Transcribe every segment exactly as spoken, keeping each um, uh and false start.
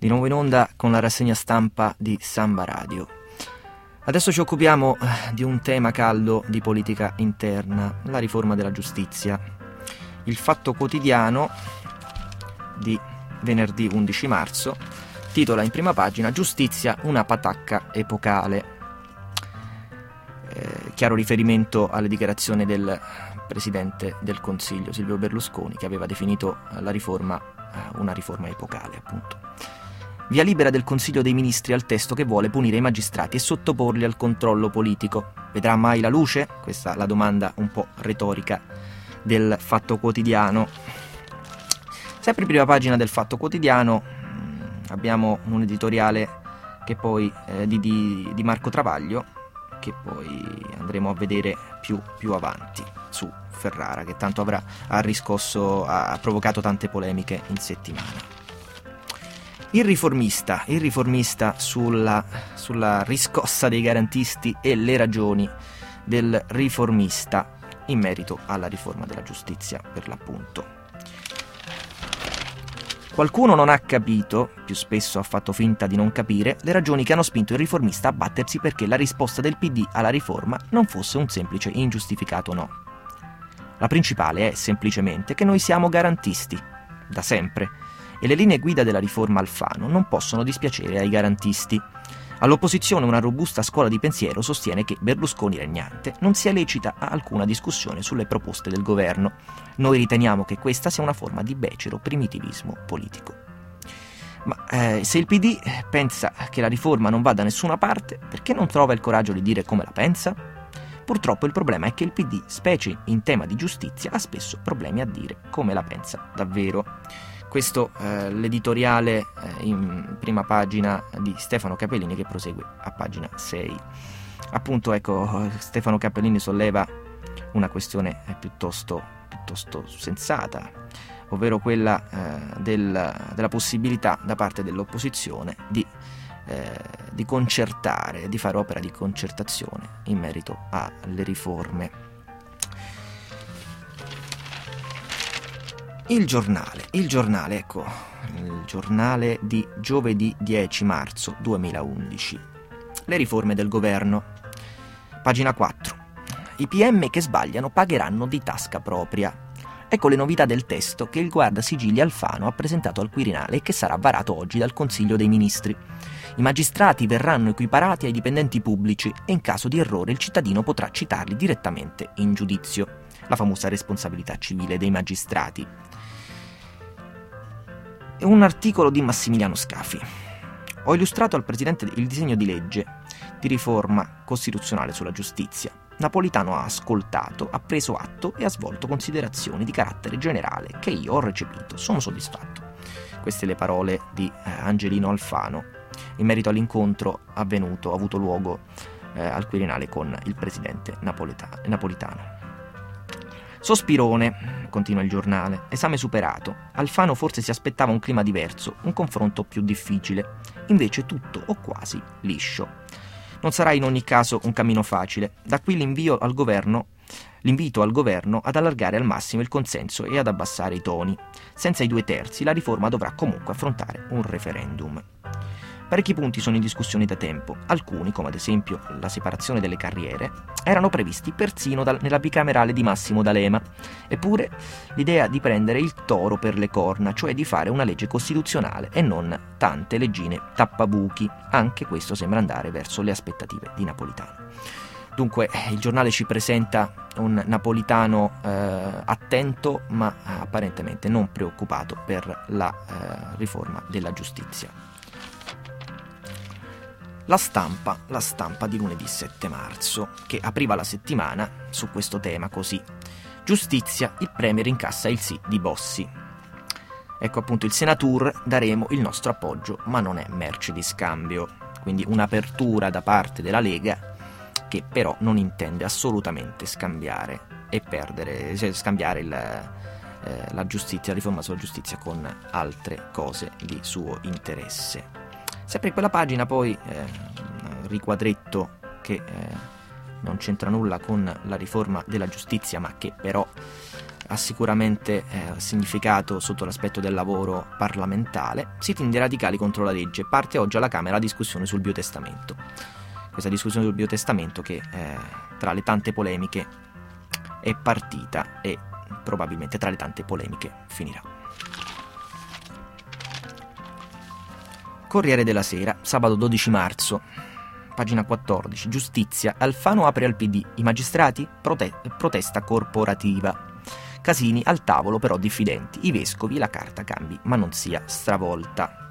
Di nuovo in onda con la rassegna stampa di Samba Radio. Adesso ci occupiamo di un tema caldo di politica interna, la riforma della giustizia. Il Fatto Quotidiano di venerdì undici marzo titola in prima pagina "Giustizia, una patacca epocale". Eh, chiaro riferimento alle dichiarazioni del Presidente del Consiglio Silvio Berlusconi, che aveva definito la riforma eh, una riforma epocale, appunto. Via libera del Consiglio dei Ministri al testo che vuole punire i magistrati e sottoporli al controllo politico. Vedrà mai la luce? Questa è la domanda un po' retorica del Fatto Quotidiano. Sempre in prima pagina del Fatto Quotidiano mh, abbiamo un editoriale che poi eh, di, di, di Marco Travaglio, che poi andremo a vedere più, più avanti, su Ferrara, che tanto avrà ha riscosso, ha provocato tante polemiche in settimana. Il riformista, il riformista sulla, sulla riscossa dei garantisti e le ragioni del riformista in merito alla riforma della giustizia, per l'appunto. Qualcuno non ha capito, più spesso ha fatto finta di non capire, le ragioni che hanno spinto il riformista a battersi perché la risposta del P D alla riforma non fosse un semplice e ingiustificato no. La principale è semplicemente che noi siamo garantisti, da sempre, e le linee guida della riforma Alfano non possono dispiacere ai garantisti. All'opposizione una robusta scuola di pensiero sostiene che Berlusconi regnante non sia lecita a alcuna discussione sulle proposte del governo. Noi riteniamo che questa sia una forma di becero primitivismo politico. Ma eh, se il P D pensa che la riforma non va da nessuna parte, perché non trova il coraggio di dire come la pensa? Purtroppo il problema è che il P D, specie in tema di giustizia, ha spesso problemi a dire come la pensa davvero. Questo è eh, l'editoriale eh, in prima pagina di Stefano Capellini, che prosegue a pagina sei. Appunto, ecco, Stefano Capellini solleva una questione piuttosto, piuttosto sensata, ovvero quella eh, del, della possibilità da parte dell'opposizione di, eh, di concertare, di fare opera di concertazione in merito alle riforme. Il giornale, il giornale, ecco, il giornale di giovedì dieci marzo duemilaundici. Le riforme del governo. Pagina quattro. I P M che sbagliano pagheranno di tasca propria. Ecco le novità del testo che il guardasigilli Alfano ha presentato al Quirinale e che sarà varato oggi dal Consiglio dei Ministri. I magistrati verranno equiparati ai dipendenti pubblici e in caso di errore il cittadino potrà citarli direttamente in giudizio. La famosa responsabilità civile dei magistrati. Un articolo di Massimiliano Scafi. Ho illustrato al Presidente il disegno di legge di riforma costituzionale sulla giustizia. Napolitano ha ascoltato, ha preso atto e ha svolto considerazioni di carattere generale che io ho recepito. Sono soddisfatto. Queste le parole di eh, Angelino Alfano in merito all'incontro avvenuto, avuto luogo eh, al Quirinale con il Presidente Napolita- Napolitano. Sospirone, continua il giornale, esame superato. Alfano forse si aspettava un clima diverso, un confronto più difficile. Invece tutto, o quasi, liscio. Non sarà in ogni caso un cammino facile. Da qui l'invio al governo, l'invito al governo ad allargare al massimo il consenso e ad abbassare i toni. Senza i due terzi la riforma dovrà comunque affrontare un referendum. Parecchi punti sono in discussione da tempo. Alcuni, come ad esempio la separazione delle carriere, erano previsti persino dal, nella bicamerale di Massimo D'Alema. Eppure l'idea di prendere il toro per le corna, cioè di fare una legge costituzionale e non tante leggine tappabuchi, anche questo sembra andare verso le aspettative di Napolitano. Dunque il giornale ci presenta un Napolitano eh, attento ma apparentemente non preoccupato per la eh, riforma della giustizia. La stampa, la stampa di lunedì sette marzo, che apriva la settimana su questo tema così. Giustizia, il Premier incassa il sì di Bossi. Ecco appunto il Senatur, daremo il nostro appoggio, ma non è merce di scambio. Quindi un'apertura da parte della Lega che però non intende assolutamente scambiare e perdere, cioè scambiare il, eh, la giustizia, la riforma sulla giustizia con altre cose di suo interesse. Sempre in quella pagina poi eh, un riquadretto che eh, non c'entra nulla con la riforma della giustizia, ma che però ha sicuramente eh, significato sotto l'aspetto del lavoro parlamentare. Sitting dei radicali contro la legge. Parte oggi alla Camera la discussione sul biotestamento. Questa discussione sul biotestamento che eh, tra le tante polemiche è partita e probabilmente tra le tante polemiche finirà. Corriere della Sera, sabato dodici marzo, pagina quattordici. Giustizia. Alfano apre al P D. I magistrati? Prote- protesta corporativa. Casini al tavolo però diffidenti. I vescovi, la carta cambi ma non sia stravolta.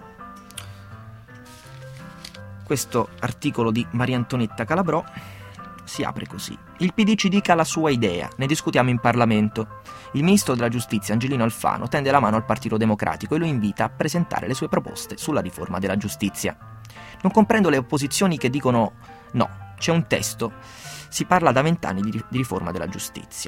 Questo articolo di Maria Antonietta Calabrò si apre così. Il P D ci dica la sua idea, ne discutiamo in Parlamento. Il ministro della giustizia Angelino Alfano tende la mano al Partito Democratico e lo invita a presentare le sue proposte sulla riforma della giustizia. Non comprendo le opposizioni che dicono no, c'è un testo, si parla da vent'anni di, di riforma della giustizia.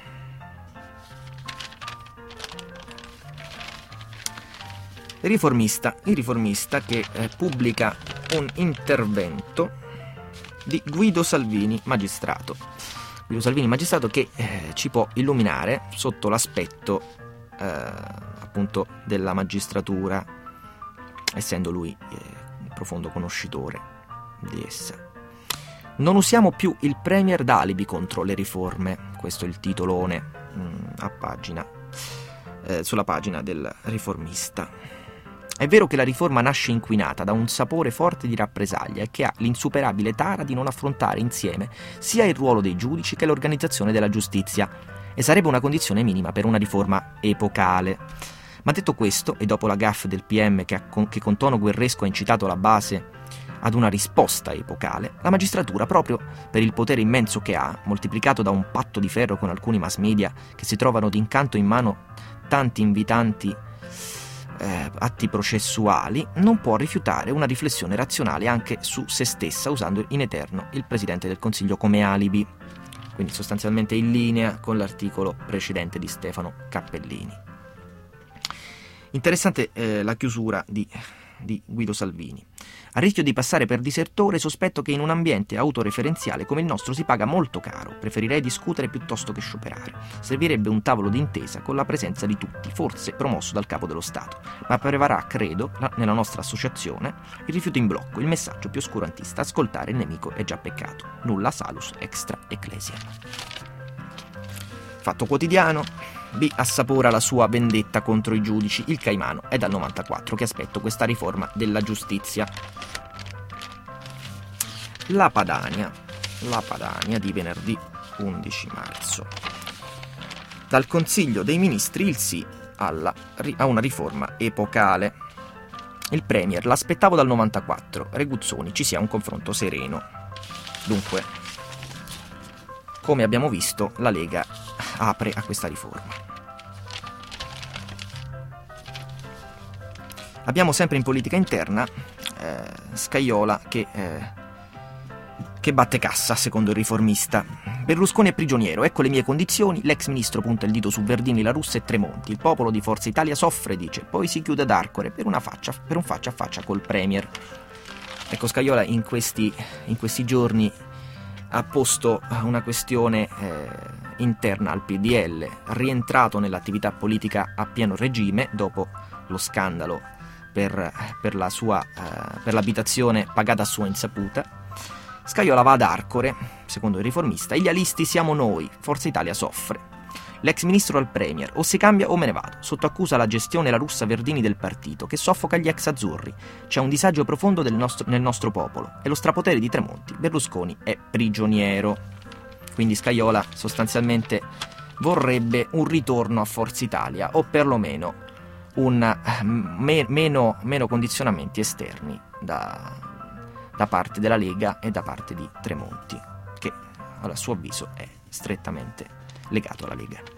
Il riformista, il riformista che eh, pubblica un intervento di Guido Salvini, magistrato. Guido Salvini, magistrato, che eh, ci può illuminare sotto l'aspetto eh, appunto della magistratura, essendo lui eh, un profondo conoscitore di essa. Non usiamo più il Premier da alibi contro le riforme. Questo è il titolone mh, a pagina, eh, sulla pagina del riformista. È vero che la riforma nasce inquinata da un sapore forte di rappresaglia e che ha l'insuperabile tara di non affrontare insieme sia il ruolo dei giudici che l'organizzazione della giustizia, e sarebbe una condizione minima per una riforma epocale. Ma detto questo, e dopo la gaffe del P M che, ha, che con tono guerresco ha incitato la base ad una risposta epocale, la magistratura, proprio per il potere immenso che ha, moltiplicato da un patto di ferro con alcuni mass media che si trovano d'incanto in mano tanti invitanti Eh, atti processuali, non può rifiutare una riflessione razionale anche su se stessa, usando in eterno il Presidente del Consiglio come alibi, quindi sostanzialmente in linea con l'articolo precedente di Stefano Cappellini. Interessante eh, la chiusura di, di Guido Salvini. A rischio di passare per disertore, sospetto che in un ambiente autoreferenziale come il nostro si paga molto caro. Preferirei discutere piuttosto che scioperare. Servirebbe un tavolo d'intesa con la presenza di tutti, forse promosso dal capo dello Stato. Ma prevarrà, credo, la, nella nostra associazione, il rifiuto in blocco, il messaggio più oscurantista: ascoltare il nemico è già peccato. Nulla salus extra ecclesia. Fatto Quotidiano. B assapora la sua vendetta contro i giudici. Il Caimano è dal novantaquattro che aspetto questa riforma della giustizia. La Padania. La Padania di venerdì undici marzo. Dal Consiglio dei Ministri il sì alla, a una riforma epocale. Il Premier: l'aspettavo dal novantaquattro. Reguzzoni: ci sia un confronto sereno. Dunque, come abbiamo visto, la Lega apre a questa riforma. Abbiamo sempre in politica interna eh, Scajola che, eh, che batte cassa, secondo il riformista. Berlusconi è prigioniero, ecco le mie condizioni. L'ex ministro punta il dito su Verdini, La Russa e Tremonti. Il popolo di Forza Italia soffre, dice, poi si chiude ad Arcore per, una faccia, per un faccia a faccia col Premier. Ecco, Scajola in questi, in questi giorni ha posto una questione eh, interna al P D L, rientrato nell'attività politica a pieno regime dopo lo scandalo per, per, la sua, eh, per l'abitazione pagata a sua insaputa. Scajola va ad Arcore, secondo il riformista: gli alisti siamo noi, Forza Italia soffre. L'ex ministro al Premier: o si cambia o me ne vado. Sotto accusa la gestione La Russa Verdini del partito, che soffoca gli ex azzurri. C'è un disagio profondo del nostro, nel nostro popolo. E lo strapotere di Tremonti: Berlusconi è prigioniero. Quindi Scajola sostanzialmente vorrebbe un ritorno a Forza Italia, o perlomeno un, me, meno, meno condizionamenti esterni da, da parte della Lega e da parte di Tremonti, che a suo avviso è strettamente legato alla Lega.